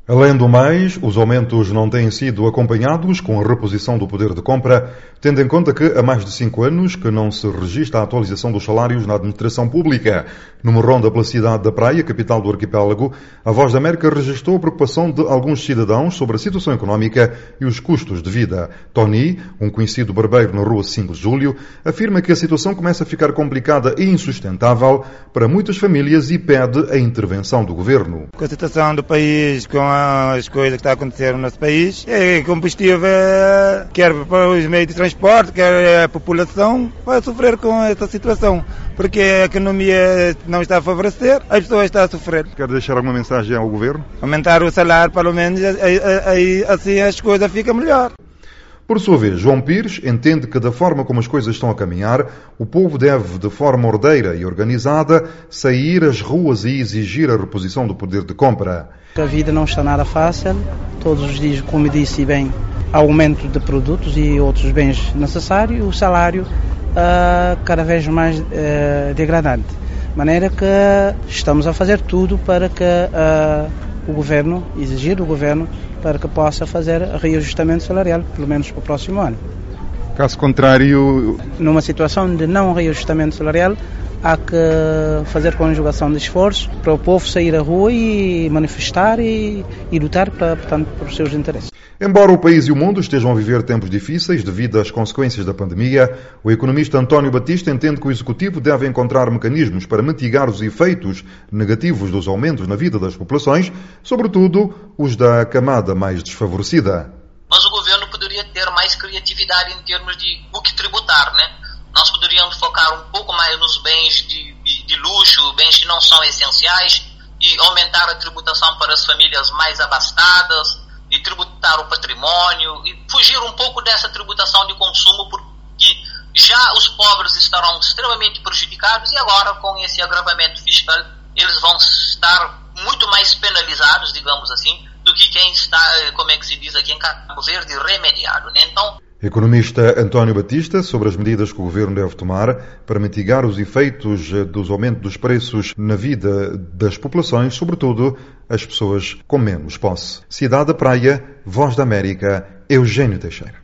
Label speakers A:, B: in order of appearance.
A: Além do mais, os aumentos não têm sido acompanhados com a reposição do poder de compra, tendo em conta que há mais de 5 anos que não se registra a atualização dos salários na administração pública. Numa ronda pela cidade da Praia, capital do arquipélago, a Voz da América registrou a preocupação de alguns cidadãos sobre a situação económica e os custos de vida. Tony, um conhecido barbeiro na rua 5 de Julho, afirma que a situação começa a ficar complicada e insustentável para muitas famílias e pede a intervenção do governo.
B: Com a situação do país, com as coisas que estão a acontecer no nosso país, combustível, quer para os meios de transporte, quer a população, vai sofrer com esta situação, porque a economia não está a favorecer, as pessoas estão a sofrer.
A: Quer deixar alguma mensagem ao governo?
B: Aumentar o salário, pelo menos, aí assim as coisas ficam melhor.
A: Por sua vez, João Pires entende que da forma como as coisas estão a caminhar, o povo deve, de forma ordeira e organizada, sair às ruas e exigir a reposição do poder de compra.
C: A vida não está nada fácil, todos os dias, como disse bem, há aumento de produtos e outros bens necessários, o salário cada vez mais degradante. De maneira que estamos a fazer tudo para que o governo, exigir do governo, para que possa fazer reajustamento salarial, pelo menos para o próximo ano.
A: Caso contrário...
C: Numa situação de não reajustamento salarial, há que fazer conjugação de esforços para o povo sair à rua e manifestar e lutar, portanto, por seus interesses.
A: Embora o país e o mundo estejam a viver tempos difíceis devido às consequências da pandemia, o economista António Batista entende que o Executivo deve encontrar mecanismos para mitigar os efeitos negativos dos aumentos na vida das populações, sobretudo os da camada mais desfavorecida.
D: Mas o governo poderia ter mais criatividade em termos de o que tributar, né? Nós poderíamos focar um pouco mais nos bens de luxo, bens que não são essenciais, e aumentar a tributação para as famílias mais abastadas, e tributar o patrimônio, e fugir um pouco dessa tributação de consumo, porque já os pobres estarão extremamente prejudicados, e agora, com esse agravamento fiscal, eles vão estar muito mais penalizados, digamos assim, do que quem está, como é que se diz aqui em Cabo Verde, remediado, né? Então,
A: economista António Batista sobre as medidas que o governo deve tomar para mitigar os efeitos dos aumentos dos preços na vida das populações, sobretudo as pessoas com menos posse. Cidade da Praia, Voz da América, Eugênio Teixeira.